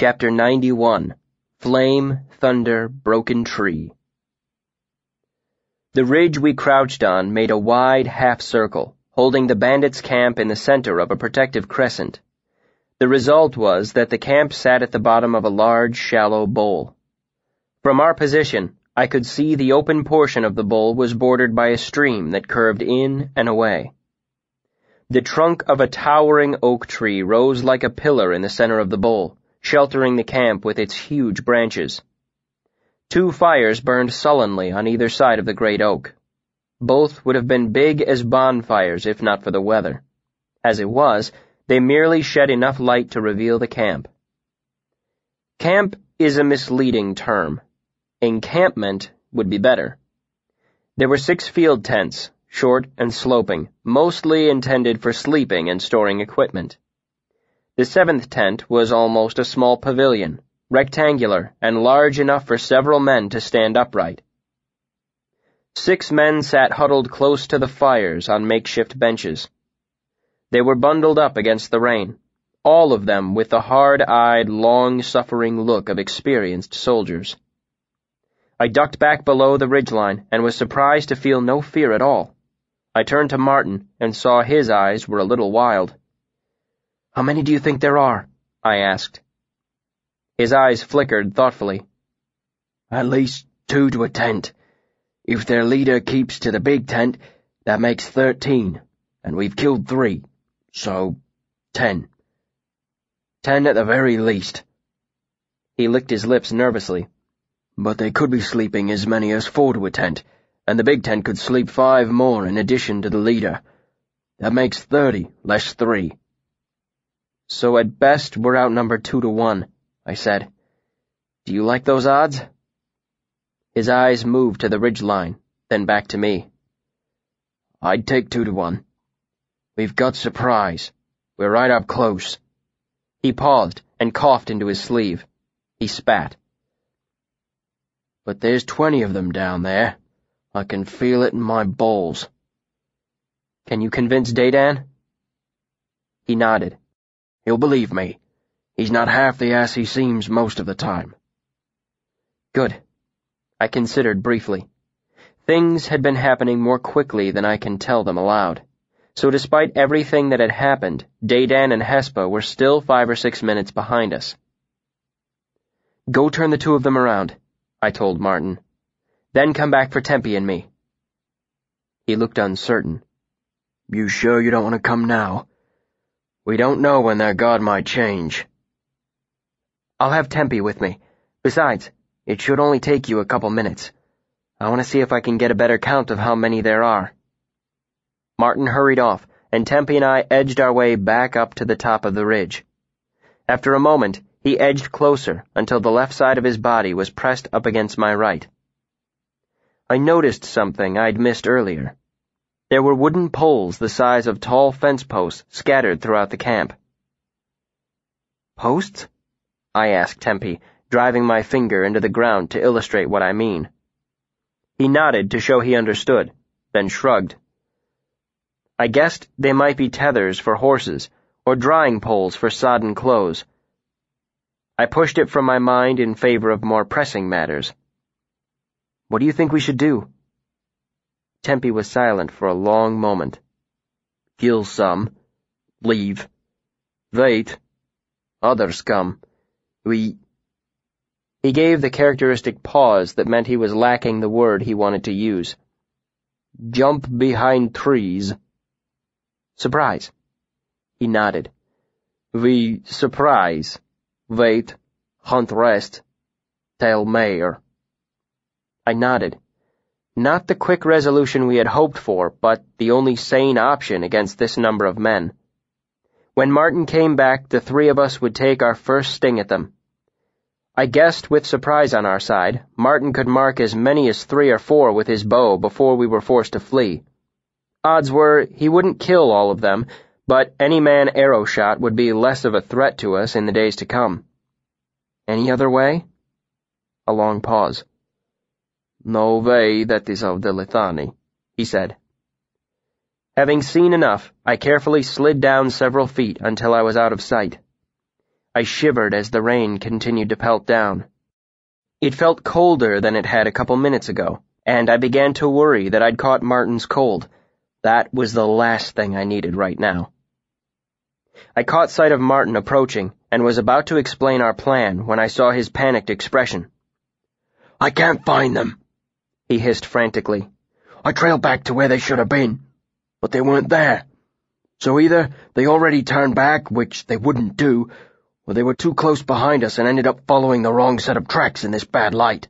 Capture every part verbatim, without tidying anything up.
Chapter ninety-one. Flame, Thunder, Broken Tree. The ridge we crouched on made a wide half-circle, holding the bandits' camp in the center of a protective crescent. The result was that the camp sat at the bottom of a large, shallow bowl. From our position, I could see the open portion of the bowl was bordered by a stream that curved in and away. The trunk of a towering oak tree rose like a pillar in the center of the bowl, sheltering the camp with its huge branches. Two fires burned sullenly on either side of the great oak. Both would have been big as bonfires if not for the weather. As it was, they merely shed enough light to reveal the camp. Camp is a misleading term. Encampment would be better. There were six field tents, short and sloping, mostly intended for sleeping and storing equipment. The seventh tent was almost a small pavilion, rectangular and large enough for several men to stand upright. Six men sat huddled close to the fires on makeshift benches. They were bundled up against the rain, all of them with the hard-eyed, long-suffering look of experienced soldiers. I ducked back below the ridgeline and was surprised to feel no fear at all. I turned to Martin and saw his eyes were a little wild. "How many do you think there are?" I asked. His eyes flickered thoughtfully. "At least two to a tent. If their leader keeps to the big tent, that makes thirteen, and we've killed three, so ten. Ten at the very least." He licked his lips nervously. "But they could be sleeping as many as four to a tent, and the big tent could sleep five more in addition to the leader. That makes thirty, less three. "So at best we're outnumbered two to one," I said. "Do you like those odds?" His eyes moved to the ridgeline, then back to me. "I'd take two to one. We've got surprise. We're right up close." He paused and coughed into his sleeve. He spat. "But there's twenty of them down there. I can feel it in my balls." "Can you convince Dedan?" He nodded. "He'll believe me. He's not half the ass he seems most of the time." Good. I considered briefly. Things had been happening more quickly than I can tell them aloud. So despite everything that had happened, Dedan and Hespa were still five or six minutes behind us. "Go turn the two of them around," I told Martin. "Then come back for Tempe and me." He looked uncertain. "You sure you don't want to come now? We don't know when their guard might change." "I'll have Tempe with me. Besides, it should only take you a couple minutes. I want to see if I can get a better count of how many there are." Martin hurried off, and Tempe and I edged our way back up to the top of the ridge. After a moment, he edged closer until the left side of his body was pressed up against my right. I noticed something I'd missed earlier. There were wooden poles the size of tall fence posts scattered throughout the camp. "Posts?" I asked Tempe, driving my finger into the ground to illustrate what I mean. He nodded to show he understood, then shrugged. I guessed they might be tethers for horses, or drying poles for sodden clothes. I pushed it from my mind in favor of more pressing matters. "What do you think we should do?" Tempe was silent for a long moment. "Kill some. Leave. Wait. Others come. We—" He gave the characteristic pause that meant he was lacking the word he wanted to use. "Jump behind trees." "Surprise." He nodded. "We surprise. Wait. Hunt rest. Tell Mayor." I nodded. Not the quick resolution we had hoped for, but the only sane option against this number of men. When Martin came back, the three of us would take our first sting at them. I guessed with surprise on our side, Martin could mark as many as three or four with his bow before we were forced to flee. Odds were he wouldn't kill all of them, but any man arrow shot would be less of a threat to us in the days to come. Any other way? A long pause. "No way that is of the Lithani," he said. Having seen enough, I carefully slid down several feet until I was out of sight. I shivered as the rain continued to pelt down. It felt colder than it had a couple minutes ago, and I began to worry that I'd caught Martin's cold. That was the last thing I needed right now. I caught sight of Martin approaching and was about to explain our plan when I saw his panicked expression. "I can't find them," he hissed frantically. "I trailed back to where they should have been, but they weren't there. So either they already turned back, which they wouldn't do, or they were too close behind us and ended up following the wrong set of tracks in this bad light."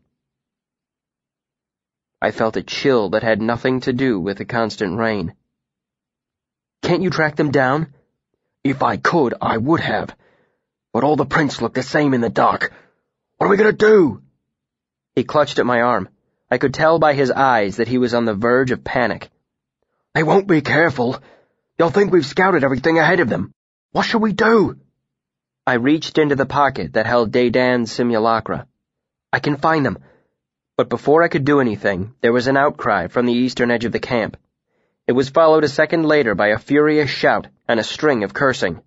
I felt a chill that had nothing to do with the constant rain. "Can't you track them down?" "If I could, I would have. But all the prints look the same in the dark. What are we going to do?" He clutched at my arm. I could tell by his eyes that he was on the verge of panic. "They won't be careful. They'll think we've scouted everything ahead of them. What shall we do?" I reached into the pocket that held Dedan's simulacra. "I can find them." But before I could do anything, there was an outcry from the eastern edge of the camp. It was followed a second later by a furious shout and a string of cursing.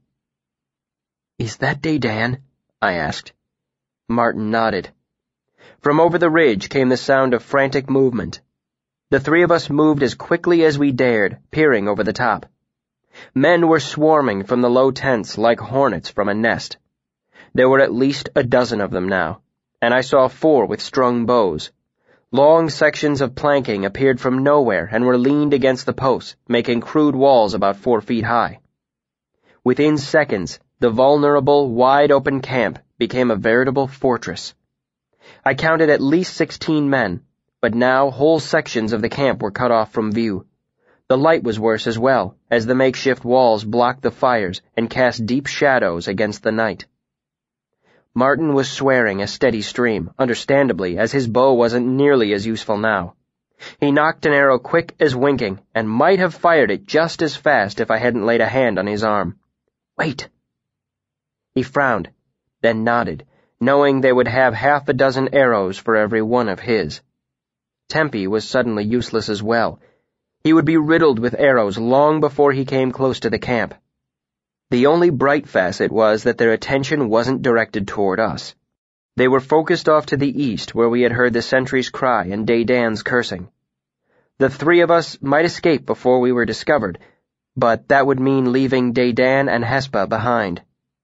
"Is that Dedan?" I asked. Martin nodded. From over the ridge came the sound of frantic movement. The three of us moved as quickly as we dared, peering over the top. Men were swarming from the low tents like hornets from a nest. There were at least a dozen of them now, and I saw four with strung bows. Long sections of planking appeared from nowhere and were leaned against the posts, making crude walls about four feet high. Within seconds, the vulnerable, wide-open camp became a veritable fortress. I counted at least sixteen men, but now whole sections of the camp were cut off from view. The light was worse as well, as the makeshift walls blocked the fires and cast deep shadows against the night. Martin was swearing a steady stream, understandably, as his bow wasn't nearly as useful now. He knocked an arrow quick as winking, and might have fired it just as fast if I hadn't laid a hand on his arm. "Wait." He frowned, then nodded, knowing they would have half a dozen arrows for every one of his. Tempe was suddenly useless as well. He would be riddled with arrows long before he came close to the camp. The only bright facet was that their attention wasn't directed toward us. They were focused off to the east, where we had heard the sentry's cry and Dedan's cursing. The three of us might escape before we were discovered, but that would mean leaving Dedan and Hespa behind.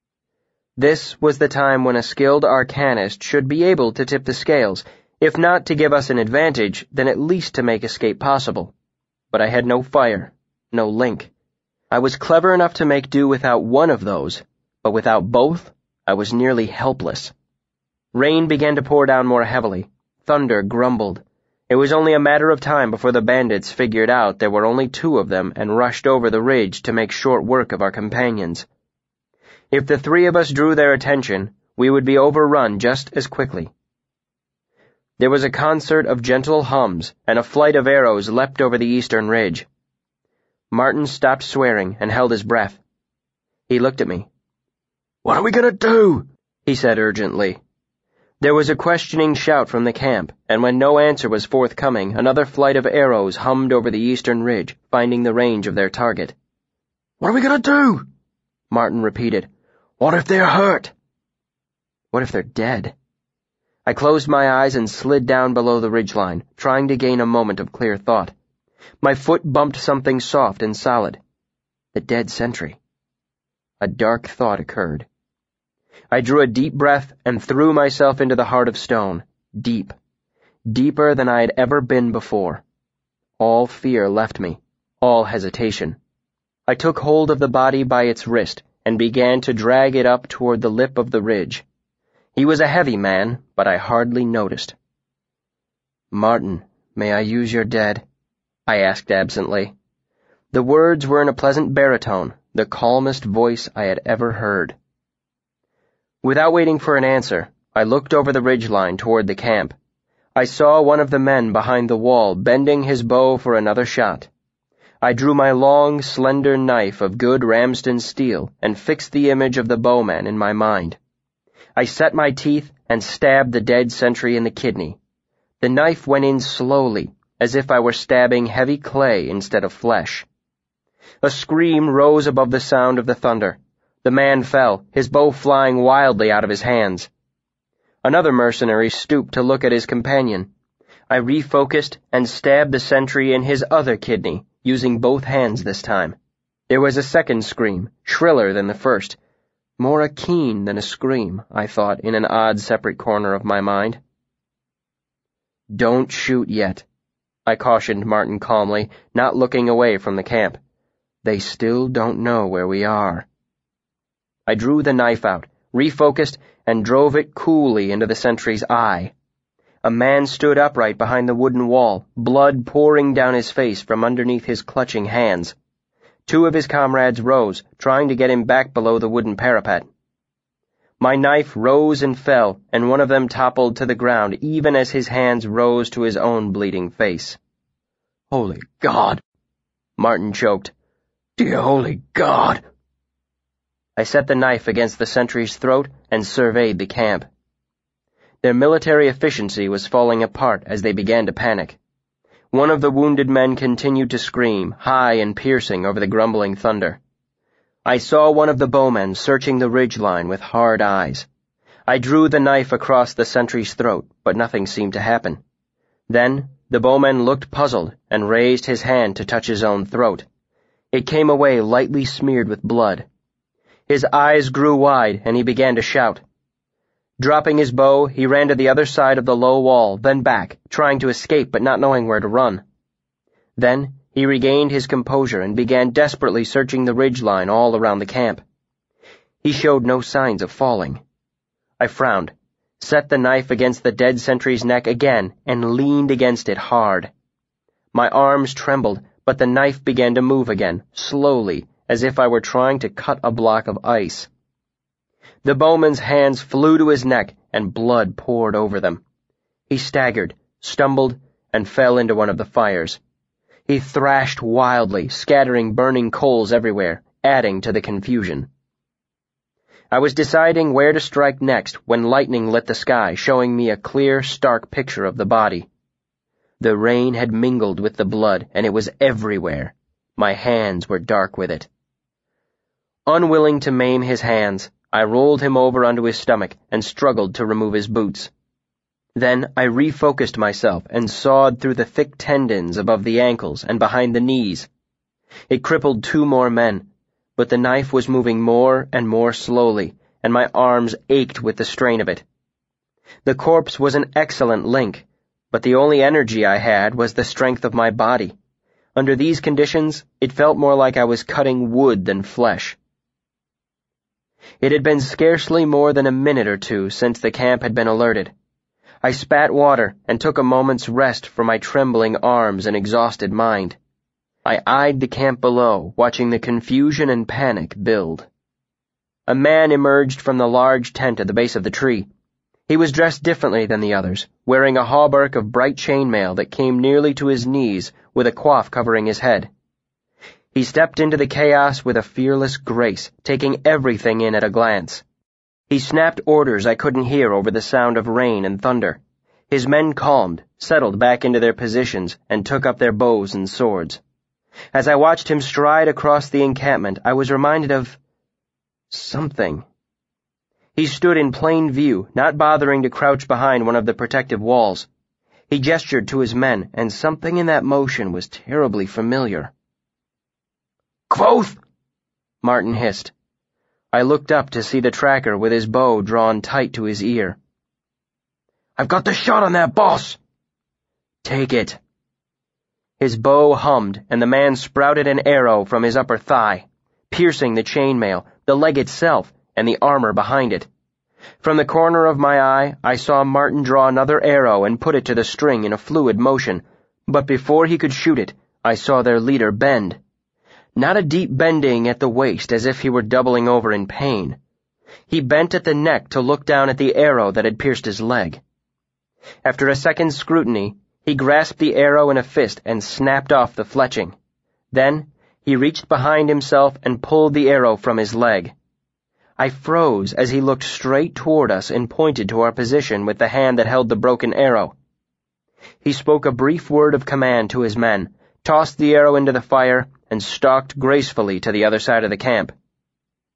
This was the time when a skilled arcanist should be able to tip the scales, if not to give us an advantage, then at least to make escape possible. But I had no fire, no link. I was clever enough to make do without one of those, but without both, I was nearly helpless. Rain began to pour down more heavily. Thunder grumbled. It was only a matter of time before the bandits figured out there were only two of them and rushed over the ridge to make short work of our companions. If the three of us drew their attention, we would be overrun just as quickly. There was a concert of gentle hums, and a flight of arrows leapt over the eastern ridge. Martin stopped swearing and held his breath. He looked at me. "What are we going to do?" he said urgently. There was a questioning shout from the camp, and when no answer was forthcoming, another flight of arrows hummed over the eastern ridge, finding the range of their target. "What are we going to do?" Martin repeated. "What if they're hurt?" What if they're dead? I closed my eyes and slid down below the ridgeline, trying to gain a moment of clear thought. My foot bumped something soft and solid. The dead sentry. A dark thought occurred. I drew a deep breath and threw myself into the heart of stone, deep, deeper than I had ever been before. All fear left me, all hesitation. I took hold of the body by its wrist and began to drag it up toward the lip of the ridge. He was a heavy man, but I hardly noticed. "Martin, may I use your dead?" I asked absently. The words were in a pleasant baritone, the calmest voice I had ever heard. Without waiting for an answer, I looked over the ridgeline toward the camp. I saw one of the men behind the wall bending his bow for another shot. I drew my long, slender knife of good Ramsden steel and fixed the image of the bowman in my mind. I set my teeth and stabbed the dead sentry in the kidney. The knife went in slowly, as if I were stabbing heavy clay instead of flesh. A scream rose above the sound of the thunder. The man fell, his bow flying wildly out of his hands. Another mercenary stooped to look at his companion. I refocused and stabbed the sentry in his other kidney, using both hands this time. There was a second scream, shriller than the first. More a keen than a scream, I thought, in an odd separate corner of my mind. "Don't shoot yet," I cautioned Martin calmly, not looking away from the camp. "They still don't know where we are." I drew the knife out, refocused, and drove it coolly into the sentry's eye. A man stood upright behind the wooden wall, blood pouring down his face from underneath his clutching hands. Two of his comrades rose, trying to get him back below the wooden parapet. My knife rose and fell, and one of them toppled to the ground even as his hands rose to his own bleeding face. "Holy God!" Martin choked. "Dear holy God!" I set the knife against the sentry's throat and surveyed the camp. Their military efficiency was falling apart as they began to panic. One of the wounded men continued to scream, high and piercing over the grumbling thunder. I saw one of the bowmen searching the ridgeline with hard eyes. I drew the knife across the sentry's throat, but nothing seemed to happen. Then the bowman looked puzzled and raised his hand to touch his own throat. It came away lightly smeared with blood. His eyes grew wide, and he began to shout. Dropping his bow, he ran to the other side of the low wall, then back, trying to escape but not knowing where to run. Then he regained his composure and began desperately searching the ridgeline all around the camp. He showed no signs of falling. I frowned, set the knife against the dead sentry's neck again, and leaned against it hard. My arms trembled, but the knife began to move again, slowly, as if I were trying to cut a block of ice. The bowman's hands flew to his neck, and blood poured over them. He staggered, stumbled, and fell into one of the fires. He thrashed wildly, scattering burning coals everywhere, adding to the confusion. I was deciding where to strike next when lightning lit the sky, showing me a clear, stark picture of the body. The rain had mingled with the blood, and it was everywhere. My hands were dark with it. Unwilling to maim his hands, I rolled him over onto his stomach and struggled to remove his boots. Then I refocused myself and sawed through the thick tendons above the ankles and behind the knees. It crippled two more men, but the knife was moving more and more slowly, and my arms ached with the strain of it. The corpse was an excellent link, but the only energy I had was the strength of my body. Under these conditions, it felt more like I was cutting wood than flesh. It had been scarcely more than a minute or two since the camp had been alerted. I spat water and took a moment's rest for my trembling arms and exhausted mind. I eyed the camp below, watching the confusion and panic build. A man emerged from the large tent at the base of the tree. He was dressed differently than the others, wearing a hauberk of bright chainmail that came nearly to his knees, with a coif covering his head. He stepped into the chaos with a fearless grace, taking everything in at a glance. He snapped orders I couldn't hear over the sound of rain and thunder. His men calmed, settled back into their positions, and took up their bows and swords. As I watched him stride across the encampment, I was reminded of something. He stood in plain view, not bothering to crouch behind one of the protective walls. He gestured to his men, and something in that motion was terribly familiar. "Quoth!" Martin hissed. I looked up to see the tracker with his bow drawn tight to his ear. "I've got the shot on that boss!" "Take it." His bow hummed, and the man sprouted an arrow from his upper thigh, piercing the chainmail, the leg itself, and the armor behind it. From the corner of my eye, I saw Martin draw another arrow and put it to the string in a fluid motion, but before he could shoot it, I saw their leader bend. Not a deep bending at the waist as if he were doubling over in pain. He bent at the neck to look down at the arrow that had pierced his leg. After a second's scrutiny, he grasped the arrow in a fist and snapped off the fletching. Then he reached behind himself and pulled the arrow from his leg. I froze as he looked straight toward us and pointed to our position with the hand that held the broken arrow. He spoke a brief word of command to his men, tossed the arrow into the fire, and stalked gracefully to the other side of the camp.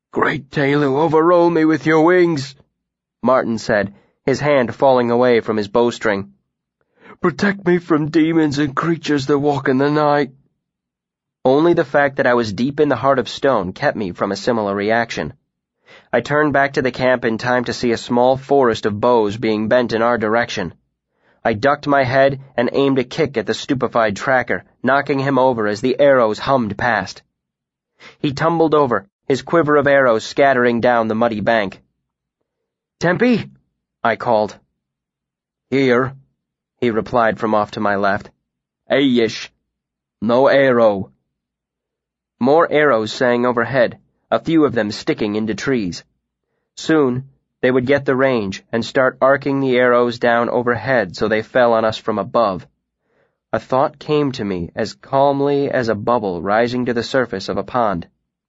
"Great Tehlu, overroll me with your wings," Martin said, his hand falling away from his bowstring. "Protect me from demons and creatures that walk in the night." Only the fact that I was deep in the heart of stone kept me from a similar reaction. I turned back to the camp in time to see a small forest of bows being bent in our direction. I ducked my head and aimed a kick at the stupefied tracker, knocking him over as the arrows hummed past. He tumbled over, his quiver of arrows scattering down the muddy bank. "Tempe?" I called. "Here," he replied from off to my left. "Ayish. No arrow." More arrows sang overhead, a few of them sticking into trees. Soon, they would get the range and start arcing the arrows down overhead so they fell on us from above. A thought came to me as calmly as a bubble rising to the surface of a pond.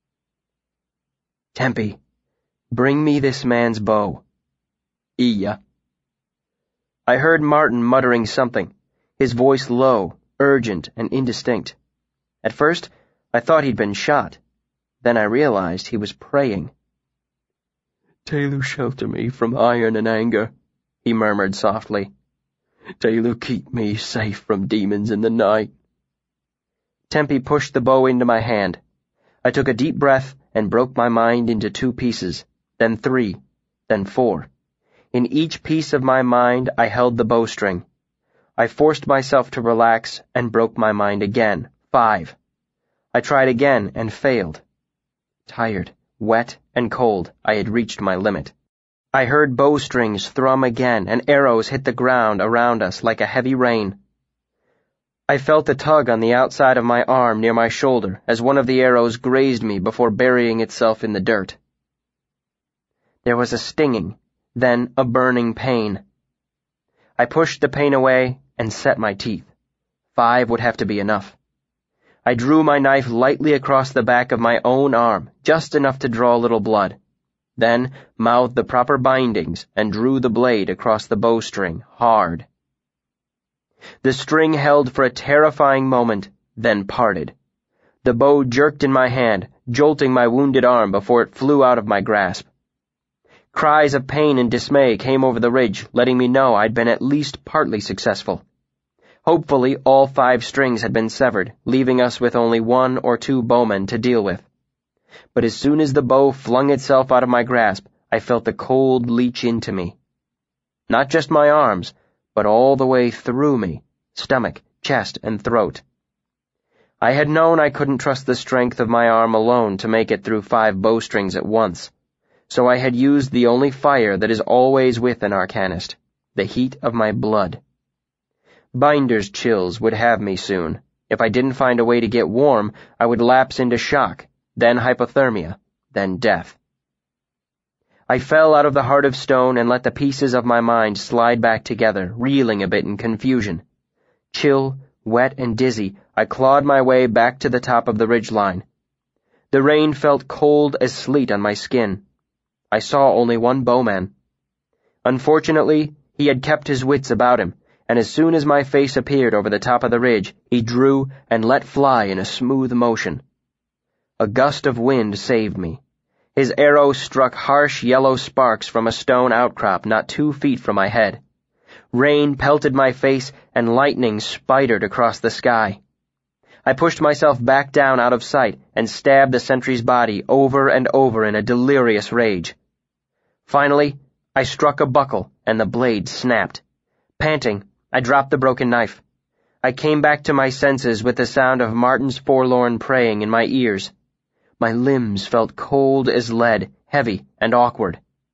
"Tempe, bring me this man's bow." "Iya." I heard Martin muttering something, his voice low, urgent, and indistinct. At first, I thought he'd been shot. Then I realized he was praying. "Tehlu, shelter me from iron and anger," he murmured softly. "Tehlu, keep me safe from demons in the night." Tempe pushed the bow into my hand. I took a deep breath and broke my mind into two pieces, then three, then four. In each piece of my mind I held the bowstring. I forced myself to relax and broke my mind again, five. I tried again and failed. Tired, wet, and cold, I had reached my limit. I heard bowstrings thrum again and arrows hit the ground around us like a heavy rain. I felt a tug on the outside of my arm near my shoulder as one of the arrows grazed me before burying itself in the dirt. There was a stinging, then a burning pain. I pushed the pain away and set my teeth. Five would have to be enough. I drew my knife lightly across the back of my own arm, just enough to draw a little blood, then mouthed the proper bindings and drew the blade across the bowstring, hard. The string held for a terrifying moment, then parted. The bow jerked in my hand, jolting my wounded arm before it flew out of my grasp. Cries of pain and dismay came over the ridge, letting me know I'd been at least partly successful. Hopefully, all five strings had been severed, leaving us with only one or two bowmen to deal with. But as soon as the bow flung itself out of my grasp, I felt the cold leach into me. Not just my arms, but all the way through me, stomach, chest, and throat. I had known I couldn't trust the strength of my arm alone to make it through five bowstrings at once, so I had used the only fire that is always with an arcanist, the heat of my blood. Binder's chills would have me soon. If I didn't find a way to get warm, I would lapse into shock, then hypothermia, then death. I fell out of the heart of stone and let the pieces of my mind slide back together, reeling a bit in confusion. Chill, wet, and dizzy, I clawed my way back to the top of the ridgeline. The rain felt cold as sleet on my skin. I saw only one bowman. Unfortunately, he had kept his wits about him, and as soon as my face appeared over the top of the ridge, he drew and let fly in a smooth motion. A gust of wind saved me. His arrow struck harsh yellow sparks from a stone outcrop not two feet from my head. Rain pelted my face and lightning spidered across the sky. I pushed myself back down out of sight and stabbed the sentry's body over and over in a delirious rage. Finally, I struck a buckle and the blade snapped. Panting, I dropped the broken knife. I came back to my senses with the sound of Martin's forlorn praying in my ears. My limbs felt cold as lead, heavy and awkward.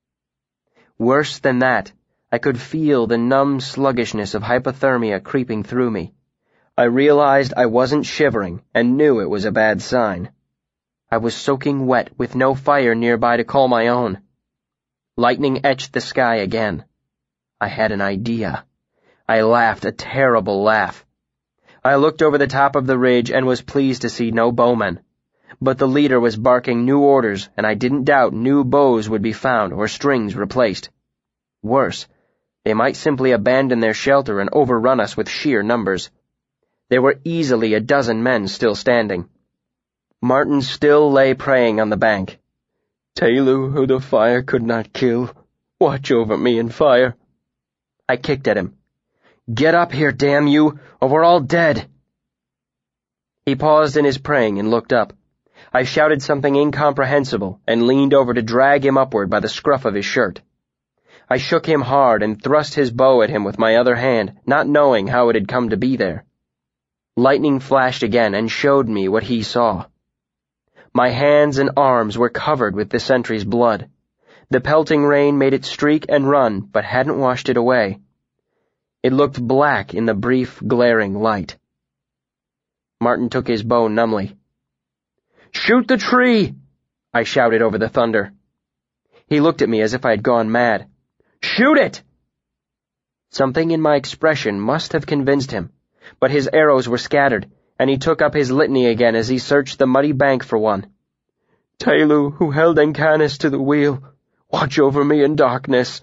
Worse than that, I could feel the numb sluggishness of hypothermia creeping through me. I realized I wasn't shivering and knew it was a bad sign. I was soaking wet with no fire nearby to call my own. Lightning etched the sky again. I had an idea. I laughed a terrible laugh. I looked over the top of the ridge and was pleased to see no bowmen. But the leader was barking new orders, and I didn't doubt new bows would be found or strings replaced. Worse, they might simply abandon their shelter and overrun us with sheer numbers. There were easily a dozen men still standing. Martin still lay praying on the bank. Telu, who the fire could not kill, watch over me in fire. I kicked at him. Get up here, damn you, or we're all dead. He paused in his praying and looked up. I shouted something incomprehensible and leaned over to drag him upward by the scruff of his shirt. I shook him hard and thrust his bow at him with my other hand, not knowing how it had come to be there. Lightning flashed again and showed me what he saw. My hands and arms were covered with the sentry's blood. The pelting rain made it streak and run, but hadn't washed it away. It looked black in the brief, glaring light. Martin took his bow numbly. "Shoot the tree!" I shouted over the thunder. He looked at me as if I had gone mad. "Shoot it!" Something in my expression must have convinced him, but his arrows were scattered, and he took up his litany again as he searched the muddy bank for one. "Telu, who held Encanis to the wheel, watch over me in darkness."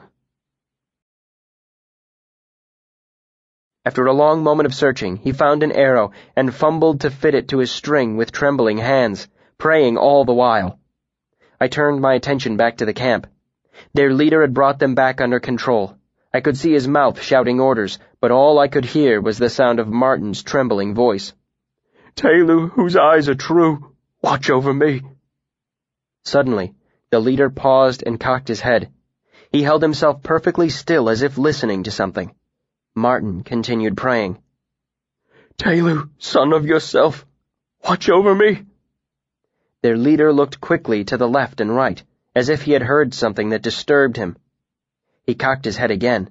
After a long moment of searching, he found an arrow and fumbled to fit it to his string with trembling hands, praying all the while. I turned my attention back to the camp. Their leader had brought them back under control. I could see his mouth shouting orders, but all I could hear was the sound of Martin's trembling voice. "Telu, whose eyes are true, watch over me." Suddenly, the leader paused and cocked his head. He held himself perfectly still as if listening to something. Martin continued praying. "Telu, son of yourself, watch over me." Their leader looked quickly to the left and right, as if he had heard something that disturbed him. He cocked his head again.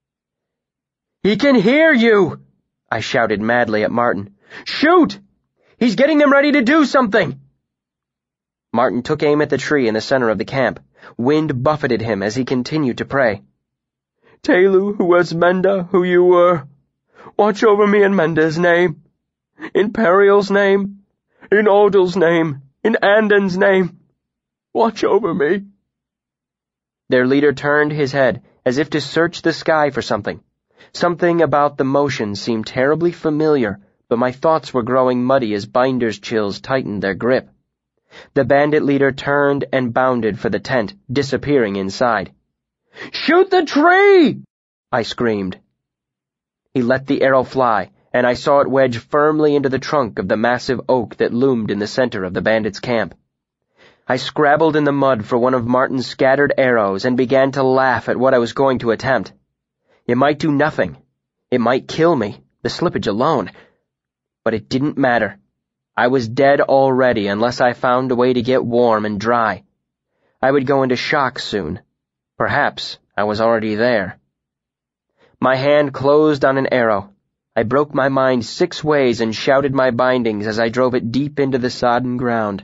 "He can hear you!" I shouted madly at Martin. "Shoot! He's getting them ready to do something!" Martin took aim at the tree in the center of the camp. Wind buffeted him as he continued to pray. "Telu, who was Menda, who you were, watch over me in Menda's name, in Periel's name, in Odil's name, in Andon's name. Watch over me." Their leader turned his head as if to search the sky for something. Something about the motion seemed terribly familiar, but my thoughts were growing muddy as binder's chills tightened their grip. The bandit leader turned and bounded for the tent, disappearing inside. "Shoot the tree!" I screamed. He let the arrow fly, and I saw it wedge firmly into the trunk of the massive oak that loomed in the center of the bandits' camp. I scrabbled in the mud for one of Martin's scattered arrows and began to laugh at what I was going to attempt. It might do nothing. It might kill me, the slippage alone. But it didn't matter. I was dead already unless I found a way to get warm and dry. I would go into shock soon. Perhaps I was already there. My hand closed on an arrow. I broke my mind six ways and shouted my bindings as I drove it deep into the sodden ground.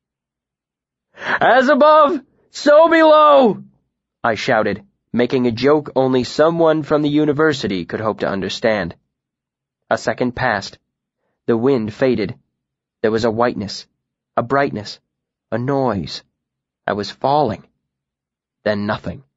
"As above, so below!" I shouted, making a joke only someone from the university could hope to understand. A second passed. The wind faded. There was a whiteness, a brightness, a noise. I was falling. Then nothing.